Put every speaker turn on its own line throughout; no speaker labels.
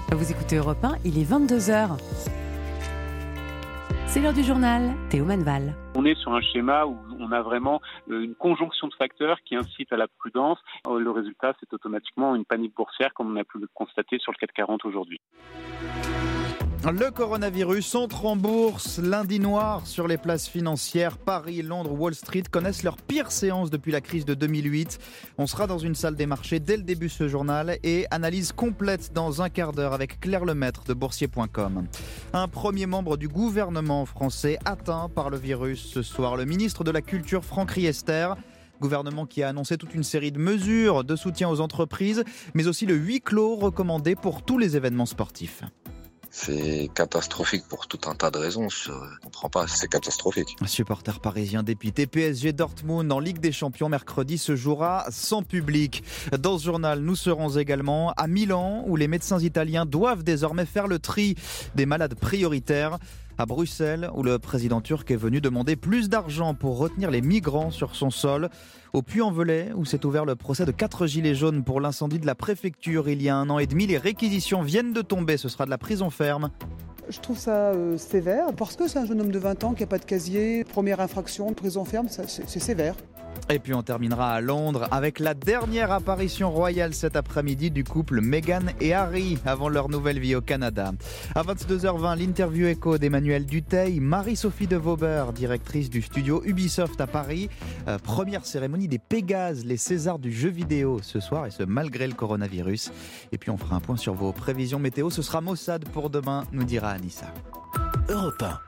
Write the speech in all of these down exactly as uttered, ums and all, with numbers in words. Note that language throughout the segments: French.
Vous écoutez Europe un, il est vingt-deux heures. C'est l'heure du journal, Théo Manval.
On est sur un schéma où on a vraiment une conjonction de facteurs qui incite à la prudence. Le résultat, c'est automatiquement une panique boursière comme on a pu le constater sur le CAC quarante aujourd'hui.
Le coronavirus entre en bourse. Lundi noir sur les places financières. Paris, Londres, Wall Street connaissent leur pire séance depuis la crise de deux mille huit. On sera dans une salle des marchés dès le début de ce journal et analyse complète dans un quart d'heure avec Claire Lemaître de boursier point com. Un premier membre du gouvernement français atteint par le virus ce soir. Le ministre de la Culture, Franck Riester. Gouvernement qui a annoncé toute une série de mesures de soutien aux entreprises, mais aussi le huis clos recommandé pour tous les événements sportifs.
C'est catastrophique pour tout un tas de raisons. Je ne comprends pas, c'est catastrophique.
Supporter parisien dépité, P S G Dortmund en Ligue des Champions mercredi se jouera sans public. Dans ce journal, nous serons également à Milan où les médecins italiens doivent désormais faire le tri des malades prioritaires. À Bruxelles, où le président turc est venu demander plus d'argent pour retenir les migrants sur son sol. Au Puy-en-Velay, où s'est ouvert le procès de quatre gilets jaunes pour l'incendie de la préfecture il y a un an et demi. Les réquisitions viennent de tomber, ce sera de la prison ferme.
Je trouve ça euh, sévère, parce que c'est un jeune homme de vingt ans qui n'a pas de casier. Première infraction, prison ferme, ça, c'est, c'est sévère.
Et puis on terminera à Londres avec la dernière apparition royale cet après-midi du couple Meghan et Harry avant leur nouvelle vie au Canada. À vingt-deux heures vingt, l'interview écho d'Emmanuel Dutheil, Marie-Sophie de Vauber, directrice du studio Ubisoft à Paris. Euh, première cérémonie des Pégases, les Césars du jeu vidéo ce soir, et ce malgré le coronavirus. Et puis on fera un point sur vos prévisions météo. Ce sera Mossad pour demain, nous dira Anissa.
Europe un.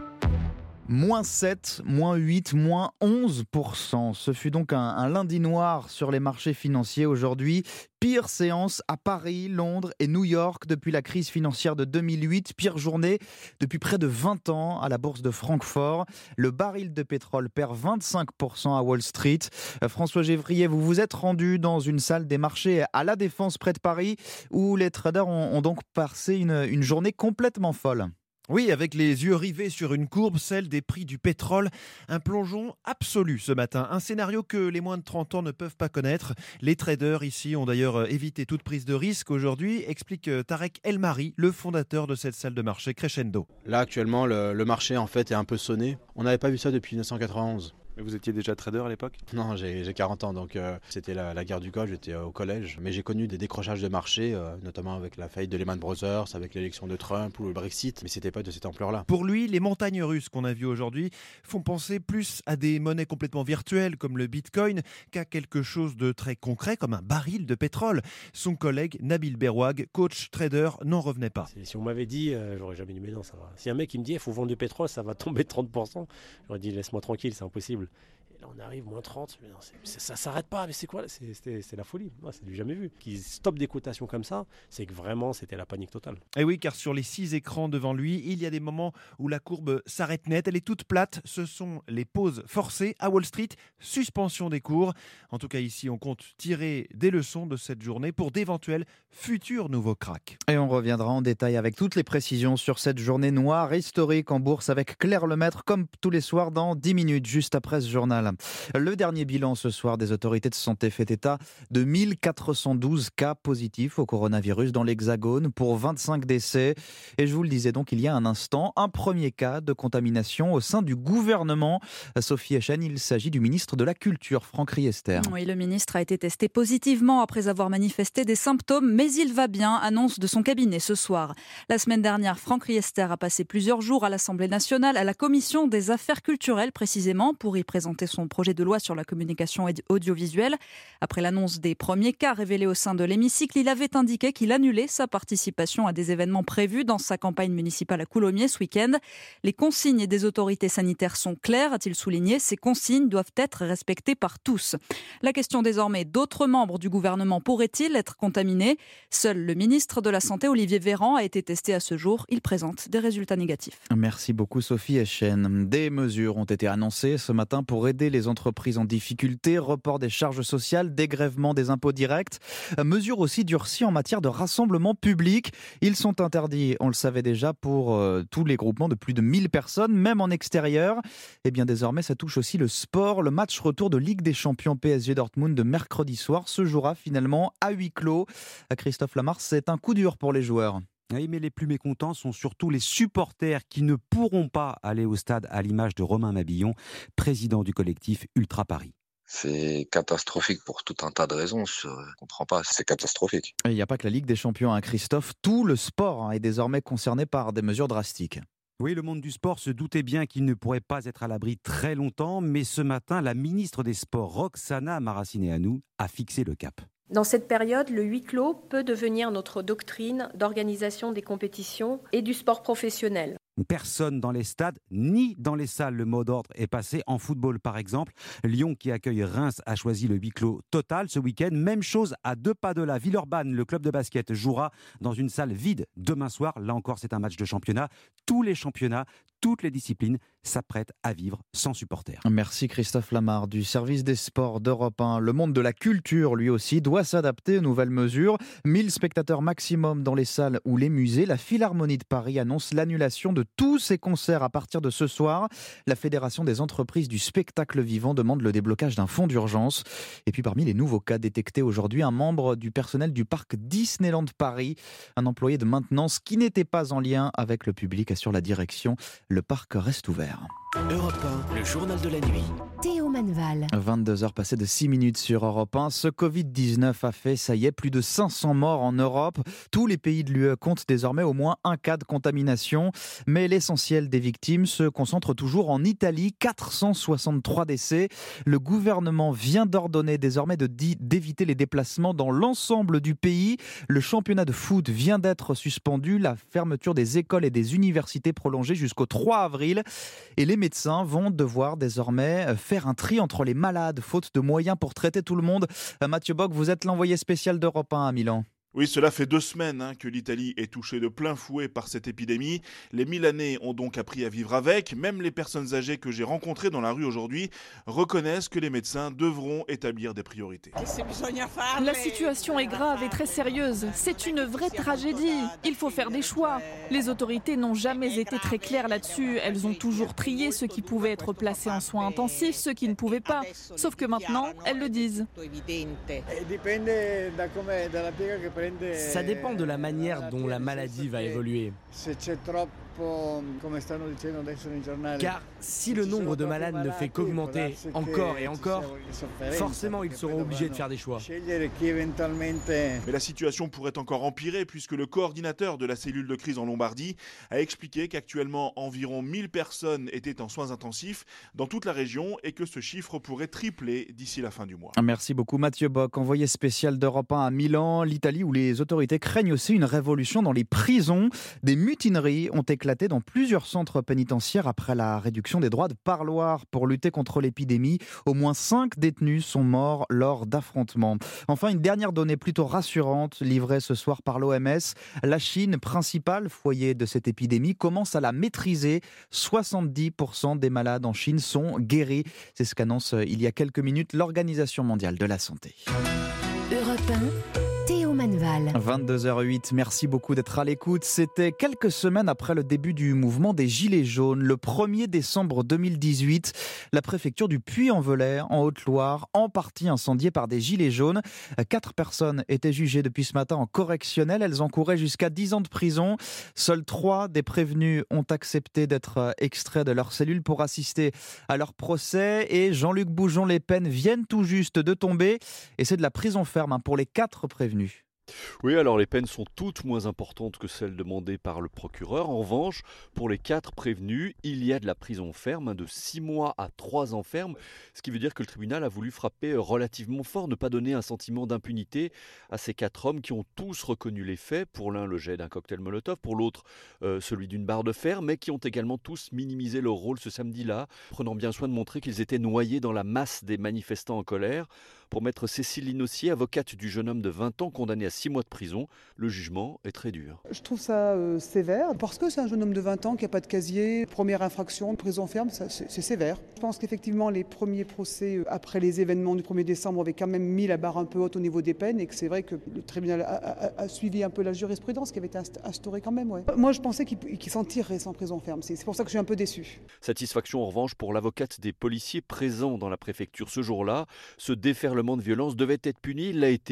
Moins sept, moins huit, moins onze pour cent. Ce fut donc un, un lundi noir sur les marchés financiers aujourd'hui. Pire séance à Paris, Londres et New York depuis la crise financière de deux mille huit. Pire journée depuis près de vingt ans à la bourse de Francfort. Le baril de pétrole perd vingt-cinq pour cent à Wall Street. Euh, François Gévrier, vous vous êtes rendu dans une salle des marchés à La Défense près de Paris où les traders ont, ont donc passé une, une journée complètement folle.
Oui, avec les yeux rivés sur une courbe, celle des prix du pétrole. Un plongeon absolu ce matin. Un scénario que les moins de trente ans ne peuvent pas connaître. Les traders ici ont d'ailleurs évité toute prise de risque aujourd'hui, explique Tarek Elmari, le fondateur de cette salle de marché Crescendo.
Là, actuellement, le, le marché en fait est un peu sonné. On n'avait pas vu ça depuis dix-neuf cent quatre-vingt-onze.
Mais vous étiez déjà trader à l'époque ?
Non, j'ai, j'ai quarante ans, donc euh, c'était la, la guerre du Golfe, j'étais euh, au collège. Mais j'ai connu des décrochages de marché, euh, notamment avec la faillite de Lehman Brothers, avec l'élection de Trump ou le Brexit, mais c'était pas de cette ampleur-là.
Pour lui, les montagnes russes qu'on a vues aujourd'hui font penser plus à des monnaies complètement virtuelles comme le Bitcoin qu'à quelque chose de très concret comme un baril de pétrole. Son collègue Nabil Berouag, coach trader, n'en revenait pas.
Si on m'avait dit, euh, j'aurais jamais dit mais non, ça va. Si un mec il me dit il faut vendre du pétrole, ça va tomber trente pour cent, j'aurais dit laisse-moi tranquille, c'est impossible. Et là on arrive, moins trente, mais non, c'est, c'est, ça s'arrête pas, mais c'est quoi c'est, c'est, c'est la folie, non, c'est du jamais vu. Qu'ils stoppent des cotations comme ça, c'est que vraiment c'était la panique totale.
Et oui, car sur les six écrans devant lui, il y a des moments où la courbe s'arrête net, elle est toute plate, ce sont les pauses forcées à Wall Street, suspension des cours. En tout cas ici, on compte tirer des leçons de cette journée pour d'éventuels futurs nouveaux cracks.
Et on reviendra en détail avec toutes les précisions sur cette journée noire historique en bourse avec Claire Lemaître, comme tous les soirs dans dix minutes, juste après ce journal. Le dernier bilan ce soir des autorités de santé fait état de mille quatre cent douze cas positifs au coronavirus dans l'Hexagone pour vingt-cinq décès. Et je vous le disais donc il y a un instant, un premier cas de contamination au sein du gouvernement. Sophie Echen, il s'agit du ministre de la Culture, Franck Riester.
Oui, le ministre a été testé positivement après avoir manifesté des symptômes, mais il va bien, annonce de son cabinet ce soir. La semaine dernière, Franck Riester a passé plusieurs jours à l'Assemblée nationale, à la commission des affaires culturelles précisément, pour y présenter son projet de loi sur la communication audiovisuelle. Après l'annonce des premiers cas révélés au sein de l'hémicycle, il avait indiqué qu'il annulait sa participation à des événements prévus dans sa campagne municipale à Coulommiers ce week-end. Les consignes des autorités sanitaires sont claires, a-t-il souligné. Ces consignes doivent être respectées par tous. La question désormais, d'autres membres du gouvernement pourraient-ils être contaminés ? Seul le ministre de la Santé, Olivier Véran, a été testé à ce jour. Il présente des résultats négatifs.
Merci beaucoup Sophie Echen. Des mesures ont été annoncées ce matin pour aider les entreprises en difficulté, report des charges sociales, dégrèvement des impôts directs, mesures aussi durcies en matière de rassemblement public. Ils sont interdits, on le savait déjà, pour euh, tous les groupements de plus de mille personnes, même en extérieur. Et bien désormais, ça touche aussi le sport. Le match retour de Ligue des Champions P S G Dortmund de mercredi soir se jouera finalement à huis clos. Christophe Lamarre, c'est un coup dur pour les joueurs.
Oui, mais les plus mécontents sont surtout les supporters qui ne pourront pas aller au stade, à l'image de Romain Mabillon, président du collectif Ultra Paris.
C'est catastrophique pour tout un tas de raisons. Je ne comprends pas, c'est catastrophique.
Il n'y a pas que la Ligue des Champions, hein, Christophe. Tout le sport est désormais concerné par des mesures drastiques.
Oui, le monde du sport se doutait bien qu'il ne pourrait pas être à l'abri très longtemps, mais ce matin, la ministre des Sports, Roxana Maracineanu, a fixé le cap.
Dans cette période, le huis clos peut devenir notre doctrine d'organisation des compétitions et du sport professionnel.
Personne dans les stades ni dans les salles. Le mot d'ordre est passé. En football, par exemple, Lyon, qui accueille Reims, a choisi le huis clos total ce week-end. Même chose à deux pas de là. Villeurbanne, le club de basket, jouera dans une salle vide demain soir. Là encore, c'est un match de championnat. Tous les championnats, toutes les disciplines s'apprêtent à vivre sans supporters.
Merci Christophe Lamarre du service des sports d'Europe un. Le monde de la culture, lui aussi, doit s'adapter aux nouvelles mesures. mille spectateurs maximum dans les salles ou les musées. La Philharmonie de Paris annonce l'annulation de tous ses concerts à partir de ce soir. La Fédération des entreprises du spectacle vivant demande le déblocage d'un fonds d'urgence. Et puis parmi les nouveaux cas détectés aujourd'hui, un membre du personnel du parc Disneyland Paris, un employé de maintenance qui n'était pas en lien avec le public, assure la direction. Le parc reste ouvert.
Europe un, le journal de la nuit.
Théo Manval.
vingt-deux heures passées de six minutes sur Europe un. Ce covid dix-neuf a fait, ça y est, plus de cinq cents morts en Europe. Tous les pays de l'U E comptent désormais au moins un cas de contamination. Mais l'essentiel des victimes se concentre toujours en Italie. quatre cent soixante-trois décès. Le gouvernement vient d'ordonner désormais de di- d'éviter les déplacements dans l'ensemble du pays. Le championnat de foot vient d'être suspendu. La fermeture des écoles et des universités prolongée jusqu'au trois avril. Et les médecins vont devoir désormais faire un tri entre les malades, faute de moyens pour traiter tout le monde. Mathieu Bock, vous êtes l'envoyé spécial d'Europe un à Milan.
Oui, cela fait deux semaines hein, que l'Italie est touchée de plein fouet par cette épidémie. Les Milanais ont donc appris à vivre avec. Même les personnes âgées que j'ai rencontrées dans la rue aujourd'hui reconnaissent que les médecins devront établir des priorités.
La situation est grave et très sérieuse. C'est une vraie tragédie. Il faut faire des choix. Les autorités n'ont jamais été très claires là-dessus. Elles ont toujours trié ceux qui pouvaient être placés en soins intensifs, ceux qui ne pouvaient pas. Sauf que maintenant, elles le disent.
Ça dépend de la manière dont la maladie va évoluer. Car si le nombre de malades ne fait qu'augmenter encore et encore, forcément ils seront obligés de faire des choix.
Mais la situation pourrait encore empirer puisque le coordinateur de la cellule de crise en Lombardie a expliqué qu'actuellement environ mille personnes étaient en soins intensifs dans toute la région et que ce chiffre pourrait tripler d'ici la fin du mois.
Merci beaucoup Mathieu Bock, envoyé spécial d'Europe un à Milan, l'Italie où les autorités craignent aussi une révolution dans les prisons. Des mutineries ont éclaté dans plusieurs centres pénitentiaires après la réduction des droits de parloir pour lutter contre l'épidémie. Au moins cinq détenus sont morts lors d'affrontements. Enfin, une dernière donnée plutôt rassurante livrée ce soir par l'O M S. La Chine, principal foyer de cette épidémie, commence à la maîtriser. soixante-dix pour cent des malades en Chine sont guéris. C'est ce qu'annonce il y a quelques minutes l'Organisation mondiale de la santé.
Europe un. Théo Manval.
vingt-deux heures huit, merci beaucoup d'être à l'écoute. C'était quelques semaines après le début du mouvement des Gilets jaunes. Le premier décembre deux mille dix-huit, la préfecture du Puy-en-Velay, en Haute-Loire, en partie incendiée par des Gilets jaunes. Quatre personnes étaient jugées depuis ce matin en correctionnel. Elles encouraient jusqu'à dix ans de prison. Seuls trois des prévenus ont accepté d'être extraits de leur cellule pour assister à leur procès. Et Jean-Luc Boujon, les peines viennent tout juste de tomber. Et c'est de la prison ferme pour les quatre prévenus.
Oui, alors les peines sont toutes moins importantes que celles demandées par le procureur. En revanche, pour les quatre prévenus, il y a de la prison ferme de six mois à trois ans ferme, ce qui veut dire que le tribunal a voulu frapper relativement fort, ne pas donner un sentiment d'impunité à ces quatre hommes qui ont tous reconnu les faits. Pour l'un, le jet d'un cocktail Molotov, pour l'autre, euh, celui d'une barre de fer, mais qui ont également tous minimisé leur rôle ce samedi-là, prenant bien soin de montrer qu'ils étaient noyés dans la masse des manifestants en colère. Pour maître Cécile Linossier, avocate du jeune homme de vingt ans condamné à six mois de prison, le jugement est très dur.
Je trouve ça euh, sévère parce que c'est un jeune homme de vingt ans qui n'a pas de casier. Première infraction, prison ferme, ça, c'est, c'est sévère. Je pense qu'effectivement les premiers procès euh, après les événements du premier décembre avaient quand même mis la barre un peu haute au niveau des peines et que c'est vrai que le tribunal a, a, a suivi un peu la jurisprudence qui avait été instaurée quand même. Ouais. Moi je pensais qu'il, qu'il s'en tirerait sans prison ferme, c'est, c'est pour ça que je suis un peu déçu.
Satisfaction en revanche pour l'avocate des policiers présents dans la préfecture ce jour-là. Ce déferlement de violence devait être puni, il l'a été,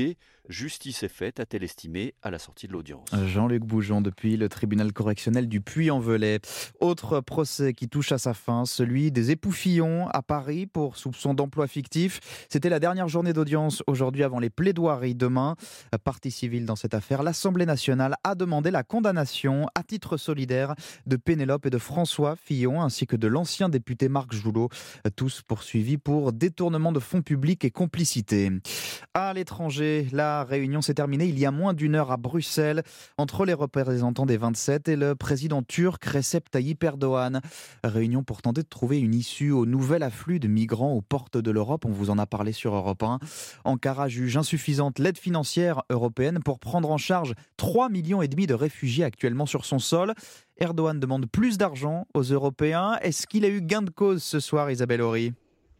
Justice est faite, a-t-elle estimé à la sortie de l'audience.
Jean-Luc Boujon depuis le tribunal correctionnel du Puy-en-Velay. Autre procès qui touche à sa fin, celui des époux Fillon à Paris pour soupçon d'emploi fictif. C'était la dernière journée d'audience aujourd'hui avant les plaidoiries demain. Partie civile dans cette affaire, l'Assemblée nationale a demandé la condamnation à titre solidaire de Pénélope et de François Fillon ainsi que de l'ancien député Marc Joulot, tous poursuivis pour détournement de fonds publics et complicité. À l'étranger, la La réunion s'est terminée il y a moins d'une heure à Bruxelles entre les représentants des vingt-sept et le président turc Recep Tayyip Erdogan. Réunion pour tenter de trouver une issue au nouvel afflux de migrants aux portes de l'Europe. On vous en a parlé sur Europe un. Ankara juge insuffisante l'aide financière européenne pour prendre en charge trois millions et demi de réfugiés actuellement sur son sol. Erdogan demande plus d'argent aux Européens. Est-ce qu'il a eu gain de cause ce soir, Isabelle Horry ?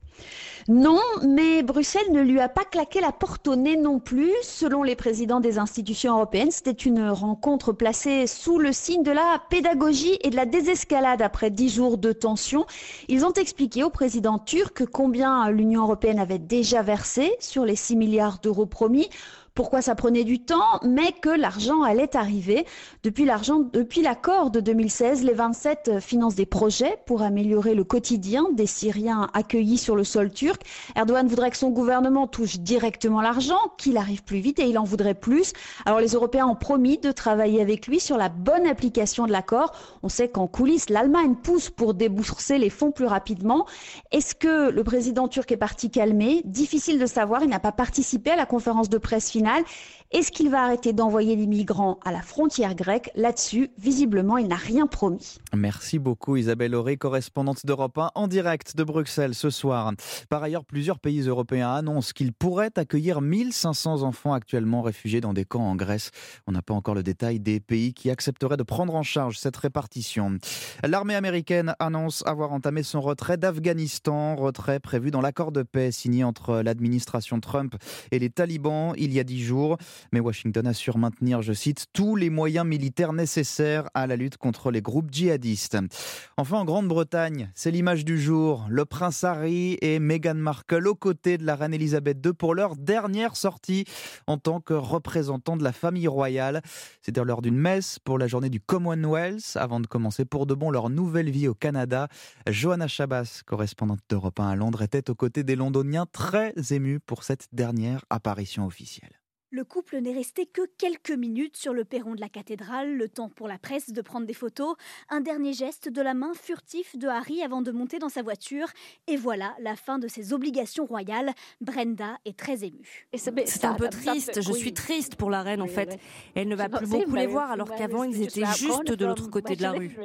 Non, mais Bruxelles ne lui a pas claqué la porte au nez non plus. Selon les présidents des institutions européennes, c'était une rencontre placée sous le signe de la pédagogie et de la désescalade après dix jours de tension. Ils ont expliqué au président turc combien l'Union européenne avait déjà versé sur les six milliards d'euros promis. Pourquoi ça prenait du temps, mais que l'argent allait arriver. Depuis, l'argent, depuis l'accord de deux mille seize, les vingt-sept financent des projets pour améliorer le quotidien des Syriens accueillis sur le sol turc. Erdogan voudrait que son gouvernement touche directement l'argent, qu'il arrive plus vite et il en voudrait plus. Alors les Européens ont promis de travailler avec lui sur la bonne application de l'accord. On sait qu'en coulisses, l'Allemagne pousse pour débourser les fonds plus rapidement. Est-ce que le président turc est parti calmer ? Difficile de savoir, il n'a pas participé à la conférence de presse finale. Est-ce qu'il va arrêter d'envoyer des migrants à la frontière grecque ? Là-dessus, visiblement, il n'a rien promis.
Merci beaucoup Isabelle Horry, correspondante d'Europe un en direct de Bruxelles ce soir. Par ailleurs, plusieurs pays européens annoncent qu'ils pourraient accueillir mille cinq cents enfants actuellement réfugiés dans des camps en Grèce. On n'a pas encore le détail des pays qui accepteraient de prendre en charge cette répartition. L'armée américaine annonce avoir entamé son retrait d'Afghanistan, retrait prévu dans l'accord de paix signé entre l'administration Trump et les talibans il y a dix jours. Mais Washington assure maintenir, je cite, tous les moyens militaires nécessaires à la lutte contre les groupes djihadistes. Enfin, en Grande-Bretagne, c'est l'image du jour. Le prince Harry et Meghan Markle aux côtés de la reine Elisabeth deux pour leur dernière sortie en tant que représentants de la famille royale. C'était lors d'une messe pour la journée du Commonwealth avant de commencer pour de bon leur nouvelle vie au Canada. Johanna Chabas, correspondante d'Europe un à Londres, était aux côtés des Londoniens très émus pour cette dernière apparition officielle.
Le couple n'est resté que quelques minutes sur le perron de la cathédrale, le temps pour la presse de prendre des photos, un dernier geste de la main furtif de Harry avant de monter dans sa voiture. Et voilà la fin de ses obligations royales. Brenda est très émue.
C'est un peu triste, je suis triste pour la reine en fait. Elle ne va plus beaucoup les voir alors qu'avant ils étaient juste de l'autre côté de la rue.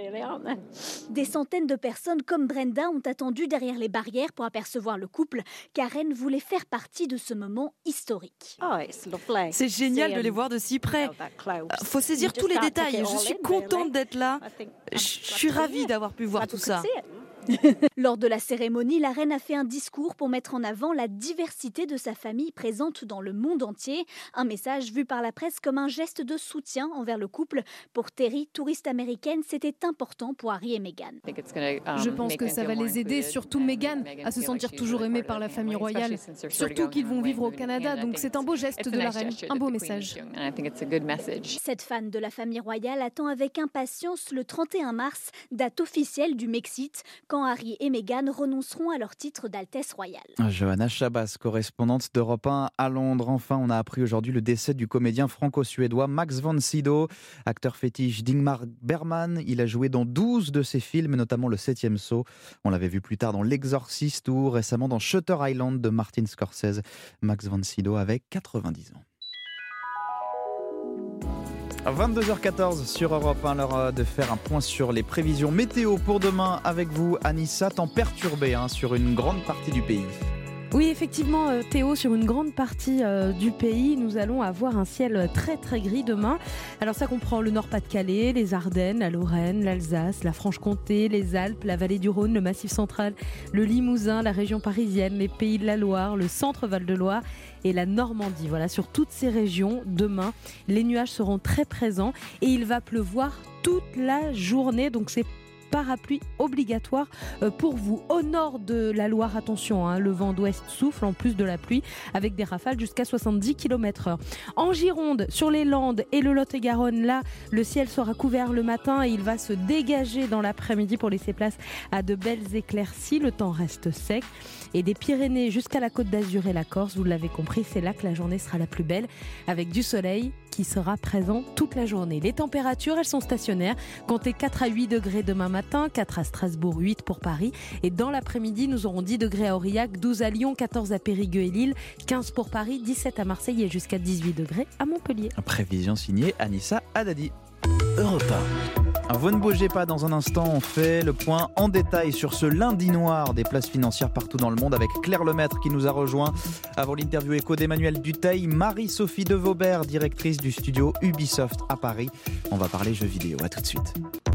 Des centaines de personnes comme Brenda ont attendu derrière les barrières pour apercevoir le couple. Karen voulait faire partie de ce moment historique.
C'est génial de les voir de si près. Faut saisir tous les détails. Je suis contente d'être là. Je suis ravie d'avoir pu voir tout ça.
Lors de la cérémonie, la reine a fait un discours pour mettre en avant la diversité de sa famille présente dans le monde entier. Un message vu par la presse comme un geste de soutien envers le couple. Pour Terry, touriste américaine, c'était important pour Harry et Meghan.
Je pense que ça va les aider, surtout Meghan, à se sentir toujours aimée par la famille royale. Surtout qu'ils vont vivre au Canada, donc c'est un beau geste de la reine, un beau message.
Cette fan de la famille royale attend avec impatience le trente et un mars, date officielle du Mexit, quand Harry et Meghan renonceront à leur titre d'Altesse royale.
Johanna Chabas, correspondante d'Europe un à Londres. Enfin, on a appris aujourd'hui le décès du comédien franco-suédois Max von Sydow, acteur fétiche d'Ingmar Bergman. Il a joué dans douze de ses films, notamment Le Septième Sceau. On l'avait vu plus tard dans L'Exorciste ou récemment dans Shutter Island de Martin Scorsese. Max von Sydow avait quatre-vingt-dix ans. vingt-deux heures quatorze sur Europe un, l'heure de faire un point sur les prévisions météo pour demain avec vous, Anissa. Temps perturbé hein, sur une grande partie du pays.
Oui, effectivement, Théo, sur une grande partie euh, du pays, nous allons avoir un ciel très très gris demain. Alors ça comprend le Nord-Pas-de-Calais, les Ardennes, la Lorraine, l'Alsace, la Franche-Comté, les Alpes, la vallée du Rhône, le Massif central, le Limousin, la région parisienne, les Pays de la Loire, le centre Val-de-Loire et la Normandie. Voilà, sur toutes ces régions, demain, les nuages seront très présents et il va pleuvoir toute la journée. Donc c'est parapluie obligatoire pour vous. Au nord de la Loire, attention, hein, le vent d'ouest souffle en plus de la pluie avec des rafales jusqu'à soixante-dix kilomètres heure. En Gironde, sur les Landes et le Lot-et-Garonne, là, le ciel sera couvert le matin et il va se dégager dans l'après-midi pour laisser place à de belles éclaircies. Le temps reste sec. Et des Pyrénées jusqu'à la Côte d'Azur et la Corse, vous l'avez compris, c'est là que la journée sera la plus belle, avec du soleil qui sera présent toute la journée. Les températures, elles sont stationnaires. Comptez quatre à huit degrés demain matin, quatre à Strasbourg, huit pour Paris. Et dans l'après-midi, nous aurons dix degrés à Aurillac, douze à Lyon, quatorze à Périgueux et Lille, quinze pour Paris, dix-sept à Marseille et jusqu'à dix-huit degrés à Montpellier.
Prévision signée Anissa Haddadi.
Europe un.
Vous ne bougez pas, dans un instant, on fait le point en détail sur ce lundi noir des places financières partout dans le monde avec Claire Lemaître qui nous a rejoint. Avant l'interview écho d'Emmanuel Dutheil, Marie-Sophie de Vaubert, directrice du studio Ubisoft à Paris. On va parler jeux vidéo, à tout de suite.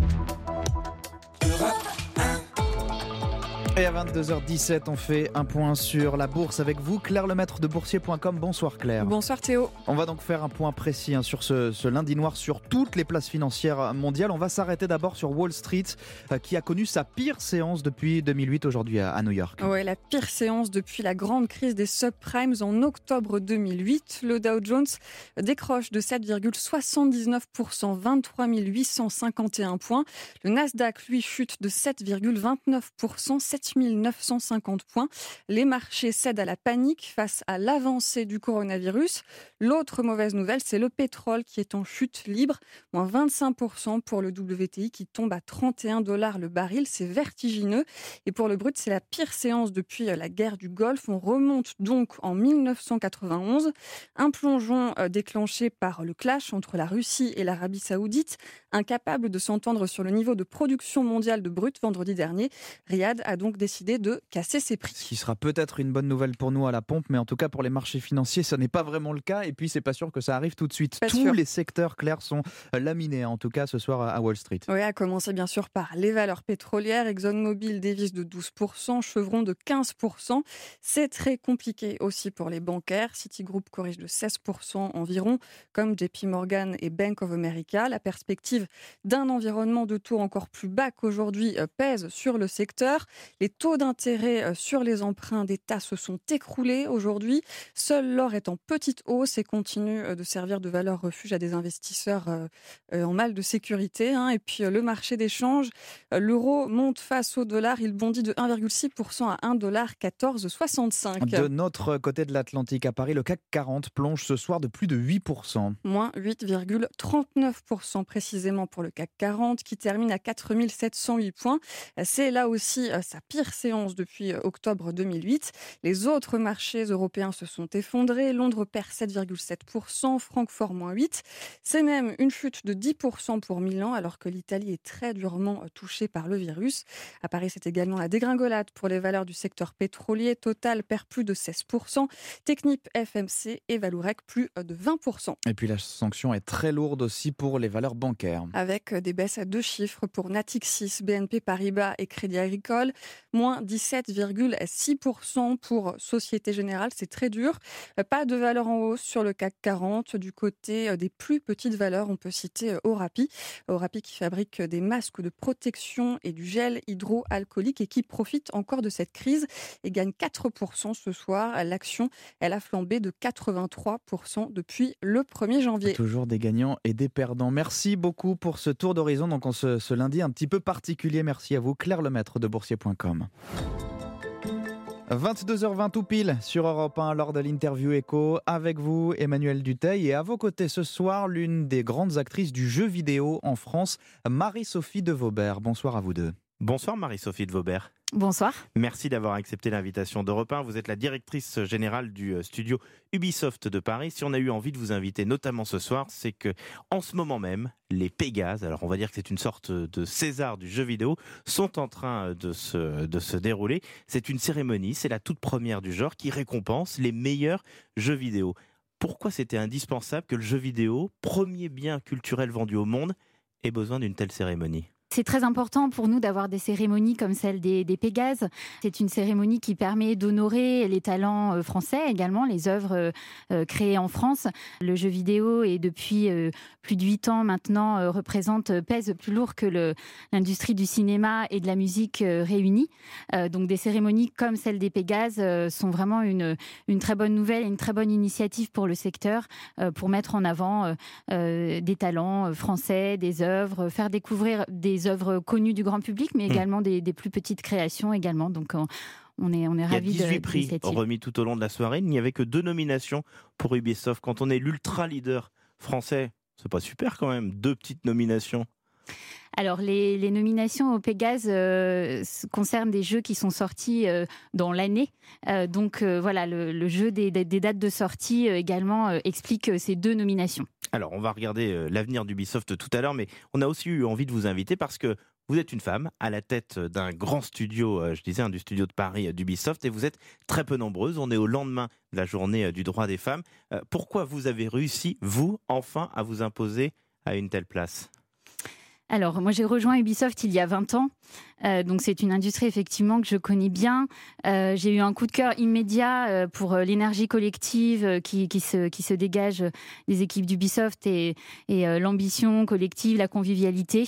Et à vingt-deux heures dix-sept, on fait un point sur la bourse avec vous, Claire Lemaître de boursier point com. Bonsoir Claire.
Bonsoir Théo.
On va donc faire un point précis hein, sur ce, ce lundi noir sur toutes les places financières mondiales. On va s'arrêter d'abord sur Wall Street euh, qui a connu sa pire séance depuis deux mille huit aujourd'hui à, à New York.
Ouais, la pire séance depuis la grande crise des subprimes en octobre deux mille huit. Le Dow Jones décroche de sept virgule soixante-dix-neuf pour cent, vingt-trois mille huit cent cinquante et un points. Le Nasdaq, lui, chute de sept virgule vingt-neuf pour cent, sept mille neuf cent cinquante points. Les marchés cèdent à la panique face à l'avancée du coronavirus. L'autre mauvaise nouvelle, c'est le pétrole qui est en chute libre, moins vingt-cinq pour cent pour le W T I qui tombe à trente et un dollars le baril. C'est vertigineux. Et pour le brut, c'est la pire séance depuis la guerre du Golfe. On remonte donc en mille neuf cent quatre-vingt-onze. Un plongeon déclenché par le clash entre la Russie et l'Arabie Saoudite. Incapable de s'entendre sur le niveau de production mondiale de brut vendredi dernier, Riyad a donc décidé de casser ses prix.
Ce qui sera peut-être une bonne nouvelle pour nous à la pompe, mais en tout cas pour les marchés financiers, ça n'est pas vraiment le cas. Et puis c'est pas sûr que ça arrive tout de suite.
Pas
Tous
sûr.
les secteurs clairs sont laminés, en tout cas ce soir à Wall Street.
Oui, à commencer bien sûr par les valeurs pétrolières. ExxonMobil dévisse de douze pour cent, Chevron de quinze pour cent. C'est très compliqué aussi pour les bancaires. Citigroup corrige de seize pour cent environ, comme J P Morgan et Bank of America. La perspective d'un environnement de taux encore plus bas qu'aujourd'hui pèse sur le secteur. Les taux d'intérêt sur les emprunts d'État se sont écroulés aujourd'hui. Seul l'or est en petite hausse et continue de servir de valeur refuge à des investisseurs en mal de sécurité. Et puis le marché des changes, l'euro monte face au dollar. Il bondit de un virgule six pour cent à un dollar quatorze soixante-cinq.
De notre côté de l'Atlantique à Paris, le C A C quarante plonge ce soir de plus de huit pour cent.
Moins huit virgule trente-neuf pour cent précisément pour le C A C quarante qui termine à quatre mille sept cent huit points. C'est là aussi sa pire séance depuis octobre deux mille huit. Les autres marchés européens se sont effondrés. Londres perd sept virgule sept pour cent, Francfort moins huit. C'est même une chute de dix pour cent pour Milan alors que l'Italie est très durement touchée par le virus. À Paris, c'est également la dégringolade pour les valeurs du secteur pétrolier. Total perd plus de seize pour cent. Technip, F M C et Vallourec plus de vingt pour cent.
Et puis la sanction est très lourde aussi pour les valeurs bancaires.
Avec des baisses à deux chiffres pour Natixis, B N P Paribas et Crédit Agricole. Moins dix-sept virgule six pour cent pour Société Générale. C'est très dur. Pas de valeur en hausse sur le C A C quarante. Du côté des plus petites valeurs, on peut citer Orapi. Orapi qui fabrique des masques de protection et du gel hydroalcoolique et qui profite encore de cette crise et gagne quatre pour cent ce soir. L'action, elle a flambé de quatre-vingt-trois pour cent depuis le premier janvier.
Toujours des gagnants et des perdants. Merci beaucoup pour ce tour d'horizon. Donc en ce, ce lundi un petit peu particulier. Merci à vous, Claire Lemaître de boursier point com. vingt-deux heures vingt tout pile sur Europe un lors de l'interview écho avec vous Emmanuel Dutheil et à vos côtés ce soir l'une des grandes actrices du jeu vidéo en France, Marie-Sophie de Vaubert. Bonsoir à vous deux.
Bonsoir Marie-Sophie de Vaubert.
Bonsoir.
Merci d'avoir accepté l'invitation d'Europe un. Vous êtes la directrice générale du studio Ubisoft de Paris. Si on a eu envie de vous inviter, notamment ce soir, c'est que en ce moment même, les Pégases, alors on va dire que c'est une sorte de César du jeu vidéo, sont en train de se, de se dérouler. C'est une cérémonie, c'est la toute première du genre qui récompense les meilleurs jeux vidéo. Pourquoi c'était indispensable que le jeu vidéo, premier bien culturel vendu au monde, ait besoin d'une telle cérémonie ?
C'est très important pour nous d'avoir des cérémonies comme celle des, des Pégases. C'est une cérémonie qui permet d'honorer les talents français également, les œuvres euh, créées en France. Le jeu vidéo est depuis euh, plus de huit ans maintenant euh, représente, pèse plus lourd que le, l'industrie du cinéma et de la musique euh, réunie. Euh, donc des cérémonies comme celle des Pégases euh, sont vraiment une, une très bonne nouvelle et une très bonne initiative pour le secteur, euh, pour mettre en avant euh, euh, des talents français, des œuvres, faire découvrir des œuvres connues du grand public, mais également mmh. des, des plus petites créations également. Donc on, on est, on est ravis de
Il y a dix-huit
de,
prix remis tout au long de la soirée. Il n'y avait que deux nominations pour Ubisoft. Quand on est l'ultra leader français, c'est pas super quand même, deux petites nominations.
Alors, les, les nominations au Pégase euh, concernent des jeux qui sont sortis euh, dans l'année. Euh, donc, euh, voilà, le, le jeu des, des, des dates de sortie euh, également euh, explique euh, ces deux nominations.
Alors, on va regarder euh, l'avenir d'Ubisoft tout à l'heure, mais on a aussi eu envie de vous inviter parce que vous êtes une femme à la tête d'un grand studio, euh, je disais, hein, du studio de Paris euh, d'Ubisoft, et vous êtes très peu nombreuses. On est au lendemain de la journée euh, du droit des femmes. Euh, pourquoi vous avez réussi, vous, enfin, à vous imposer à une telle place ?
Alors, moi, j'ai rejoint Ubisoft il y a vingt ans. Euh, donc, c'est une industrie, effectivement, que je connais bien. Euh, j'ai eu un coup de cœur immédiat euh, pour euh, l'énergie collective euh, qui, qui, se, qui se dégage des équipes d'Ubisoft et, et euh, l'ambition collective, la convivialité.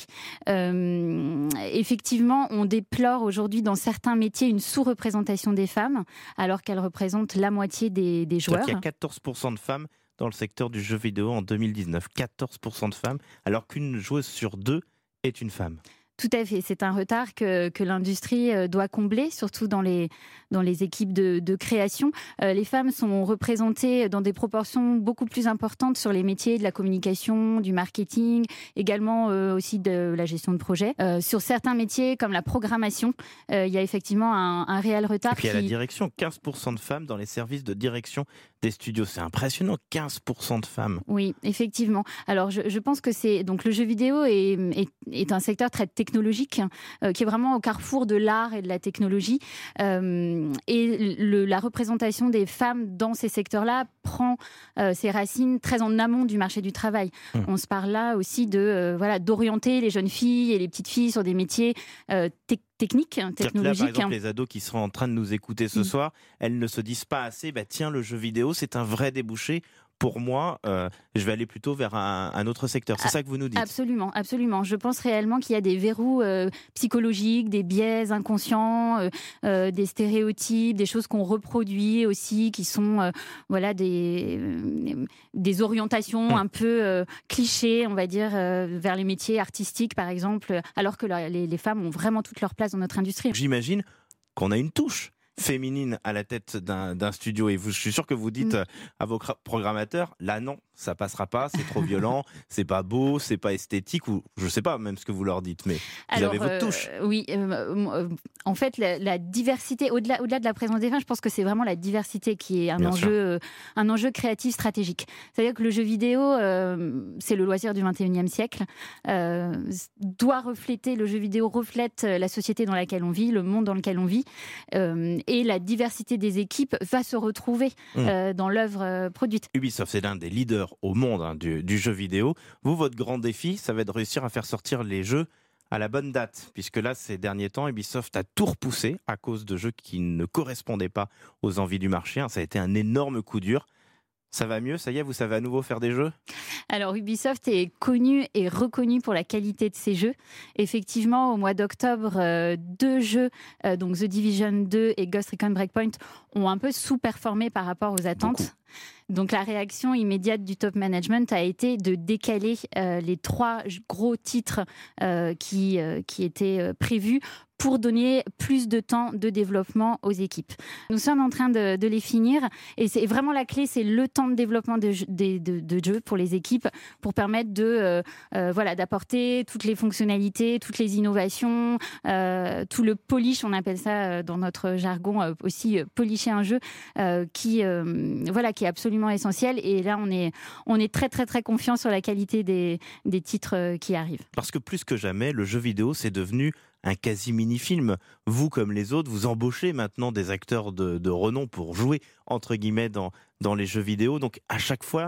Euh, effectivement, on déplore aujourd'hui dans certains métiers une sous-représentation des femmes, alors qu'elles représentent la moitié des, des joueurs.
Donc, il y a quatorze pour cent de femmes dans le secteur du jeu vidéo en deux mille dix-neuf. quatorze pour cent de femmes, alors qu'une joueuse sur deux est une femme.
Tout à fait, c'est un retard que, que l'industrie doit combler, surtout dans les, dans les équipes de, de création. Euh, les femmes sont représentées dans des proportions beaucoup plus importantes sur les métiers de la communication, du marketing, également euh, aussi de la gestion de projet. Euh, sur certains métiers comme la programmation, euh, il y a effectivement un, un réel retard.
Et puis
qui...
à la direction, quinze pour cent de femmes dans les services de direction des studios. C'est impressionnant, quinze pour cent de femmes.
Oui, effectivement. Alors je, je pense que c'est... Donc le jeu vidéo est, est, est un secteur très technique, technologique, euh, qui est vraiment au carrefour de l'art et de la technologie. Euh, et le, la représentation des femmes dans ces secteurs-là prend euh, ses racines très en amont du marché du travail. Mmh. On se parle là aussi de, euh, voilà, d'orienter les jeunes filles et les petites filles sur des métiers euh, te- techniques, technologiques.
Là, par exemple, les ados qui seront en train de nous écouter ce mmh. soir, elles ne se disent pas assez, bah, tiens, le jeu vidéo, c'est un vrai débouché. Pour moi, euh, je vais aller plutôt vers un, un autre secteur. C'est ah, ça que vous nous dites ?
Absolument, absolument. Je pense réellement qu'il y a des verrous euh, psychologiques, des biais inconscients, euh, euh, des stéréotypes, des choses qu'on reproduit aussi, qui sont euh, voilà, des, euh, des orientations mmh. un peu euh, clichés, on va dire, euh, vers les métiers artistiques, par exemple, alors que la, les, les femmes ont vraiment toute leur place dans notre industrie.
J'imagine qu'on a une touche féminine à la tête d'un, d'un studio, et vous, je suis sûr que vous dites mmh. à vos programmateurs, là non, ça passera pas, c'est trop violent, c'est pas beau, c'est pas esthétique, ou je sais pas même ce que vous leur dites, mais vous
Alors,
avez votre touche.
Euh, oui, euh, euh, en fait, la, la diversité, au-delà, au-delà de la présence des femmes, je pense que c'est vraiment la diversité qui est un enjeu, euh, un enjeu créatif stratégique. C'est-à-dire que le jeu vidéo, euh, c'est le loisir du vingt et unième siècle, euh, doit refléter, le jeu vidéo reflète la société dans laquelle on vit, le monde dans lequel on vit, euh, et la diversité des équipes va se retrouver mmh. euh, dans l'œuvre euh, produite.
Ubisoft, c'est l'un des leaders au monde hein, du, du jeu vidéo. Vous, votre grand défi, ça va être de réussir à faire sortir les jeux à la bonne date, puisque là, ces derniers temps, Ubisoft a tout repoussé à cause de jeux qui ne correspondaient pas aux envies du marché. Ça a été un énorme coup dur. Ça va mieux, ça y est, vous savez à nouveau faire des jeux ?
Alors Ubisoft est connu et reconnu pour la qualité de ses jeux. Effectivement, au mois d'octobre, euh, deux jeux, euh, donc The Division deux et Ghost Recon Breakpoint, ont un peu sous-performé par rapport aux attentes. Beaucoup. Donc la réaction immédiate du top management a été de décaler euh, les trois gros titres euh, qui, euh, qui étaient euh, prévus pour donner plus de temps de développement aux équipes. Nous sommes en train de, de les finir et c'est vraiment la clé, c'est le temps de développement de, de, de, de jeu pour les équipes pour permettre de, euh, euh, voilà, d'apporter toutes les fonctionnalités, toutes les innovations, euh, tout le polish, on appelle ça dans notre jargon euh, aussi euh, polisher un jeu euh, qui, euh, voilà, qui est absolument essentiel. Et là, on est, on est très très très confiant sur la qualité des, des titres qui arrivent.
Parce que plus que jamais, le jeu vidéo, c'est devenu un quasi-mini-film. Vous, comme les autres, vous embauchez maintenant des acteurs de, de renom pour jouer, entre guillemets, dans, dans les jeux vidéo. Donc, à chaque fois,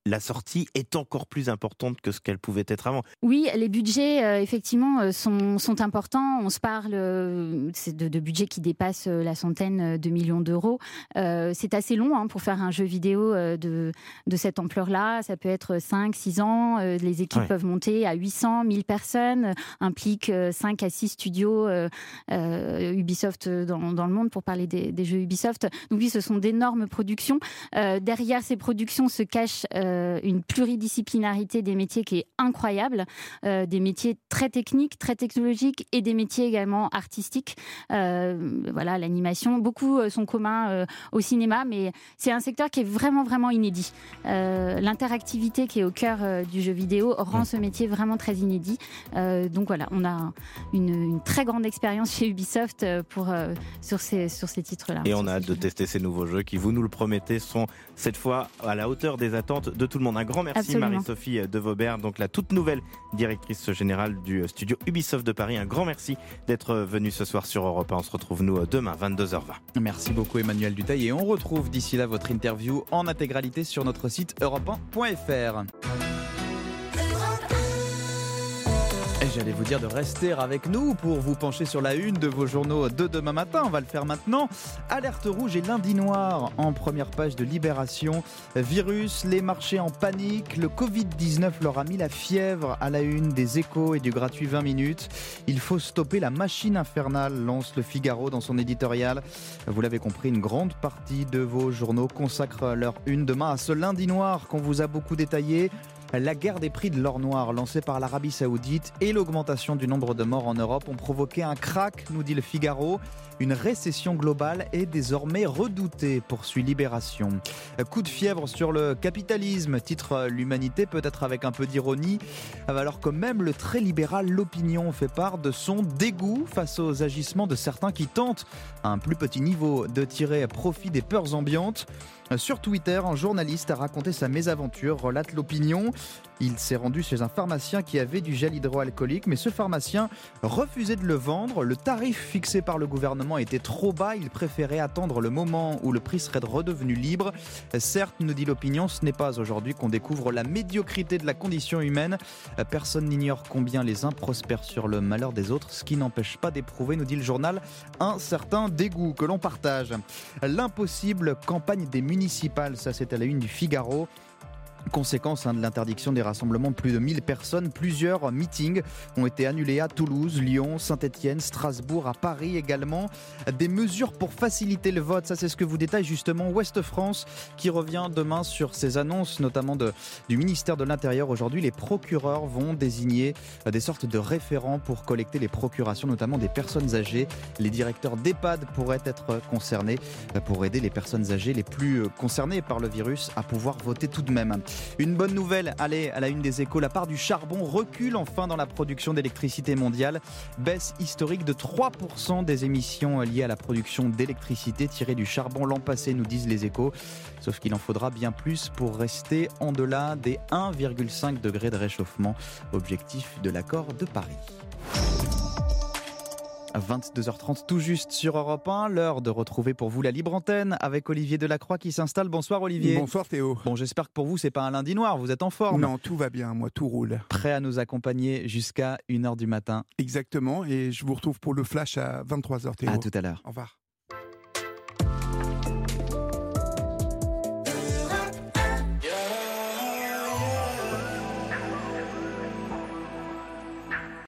la sortie est encore plus importante que ce qu'elle pouvait être avant.
Oui, les budgets, euh, effectivement, euh, sont, sont importants. On se parle euh, c'est de, de budgets qui dépassent euh, la centaine de millions d'euros. Euh, c'est assez long hein, pour faire un jeu vidéo euh, de, de cette ampleur-là. Ça peut être cinq six ans. Euh, les équipes ouais. peuvent monter à huit cents, mille personnes. Euh, implique euh, cinq à six studios euh, euh, Ubisoft dans, dans le monde, pour parler des, des jeux Ubisoft. Donc oui, ce sont d'énormes productions. Euh, derrière ces productions se cache euh, une pluridisciplinarité des métiers qui est incroyable, euh, des métiers très techniques, très technologiques et des métiers également artistiques. Euh, voilà, l'animation, beaucoup sont communs euh, au cinéma, mais c'est un secteur qui est vraiment, vraiment inédit. Euh, l'interactivité qui est au cœur euh, du jeu vidéo rend ce métier vraiment très inédit. Euh, donc voilà, on a une, une très grande expérience chez Ubisoft pour, euh, sur, ces, sur ces titres-là.
Et on a hâte de tester ces nouveaux jeux qui, vous nous le promettez, sont cette fois à la hauteur des attentes de tout le monde. Un grand merci Absolument. Marie-Sophie de Vaubert, donc la toute nouvelle directrice générale du studio Ubisoft de Paris. Un grand merci d'être venue ce soir sur Europe un. On se retrouve nous demain vingt-deux heures vingt.
Merci beaucoup Emmanuel Dutheil et on retrouve d'ici là votre interview en intégralité sur notre site europe un point f r. Et j'allais vous dire de rester avec nous pour vous pencher sur la une de vos journaux de demain matin. On va le faire maintenant. Alerte rouge et lundi noir en première page de Libération. Virus, les marchés en panique. Le covid dix-neuf leur a mis la fièvre à la une des Échos et du gratuit vingt minutes. Il faut stopper la machine infernale, lance le Figaro dans son éditorial. Vous l'avez compris, une grande partie de vos journaux consacrent leur une demain à ce lundi noir qu'on vous a beaucoup détaillé. La guerre des prix de l'or noir lancée par l'Arabie Saoudite et l'augmentation du nombre de morts en Europe ont provoqué un krach, nous dit le Figaro. Une récession globale est désormais redoutée, poursuit Libération. Coup de fièvre sur le capitalisme, titre l'Humanité, peut-être avec un peu d'ironie, alors que même le très libéral L'Opinion fait part de son dégoût face aux agissements de certains qui tentent, à un plus petit niveau, de tirer profit des peurs ambiantes. Sur Twitter, un journaliste a raconté sa mésaventure, relate L'Opinion. Il s'est rendu chez un pharmacien qui avait du gel hydroalcoolique, mais ce pharmacien refusait de le vendre. Le tarif fixé par le gouvernement était trop bas. Il préférait attendre le moment où le prix serait redevenu libre. Certes, nous dit L'Opinion, ce n'est pas aujourd'hui qu'on découvre la médiocrité de la condition humaine. Personne n'ignore combien les uns prospèrent sur le malheur des autres, ce qui n'empêche pas d'éprouver, nous dit le journal, un certain dégoût que l'on partage. L'impossible campagne des municipales, ça c'est à la une du Figaro. Conséquence hein, de l'interdiction des rassemblements de plus de mille personnes, plusieurs meetings ont été annulés à Toulouse, Lyon, Saint-Étienne, Strasbourg, à Paris également. Des mesures pour faciliter le vote, ça c'est ce que vous détaille justement Ouest France qui revient demain sur ces annonces, notamment de, du ministère de l'Intérieur. Aujourd'hui, les procureurs vont désigner des sortes de référents pour collecter les procurations, notamment des personnes âgées. Les directeurs d'EHPAD pourraient être concernés pour aider les personnes âgées les plus concernées par le virus à pouvoir voter tout de même. Une bonne nouvelle, allez, à la une des Échos, la part du charbon recule enfin dans la production d'électricité mondiale. Baisse historique de trois pour cent des émissions liées à la production d'électricité tirée du charbon l'an passé, nous disent les Échos. Sauf qu'il en faudra bien plus pour rester en delà des un virgule cinq degrés de réchauffement, objectif de l'accord de Paris. vingt-deux heures trente tout juste sur Europe un, l'heure de retrouver pour vous la libre antenne avec Olivier Delacroix qui s'installe. Bonsoir Olivier.
Bonsoir Théo.
Bon, j'espère que pour vous c'est pas un lundi noir, vous êtes en forme.
Non, tout va bien, moi tout roule.
Prêt à nous accompagner jusqu'à une heure du matin.
Exactement, et je vous retrouve pour le flash à vingt-trois heures Théo.
À tout à l'heure.
Au revoir.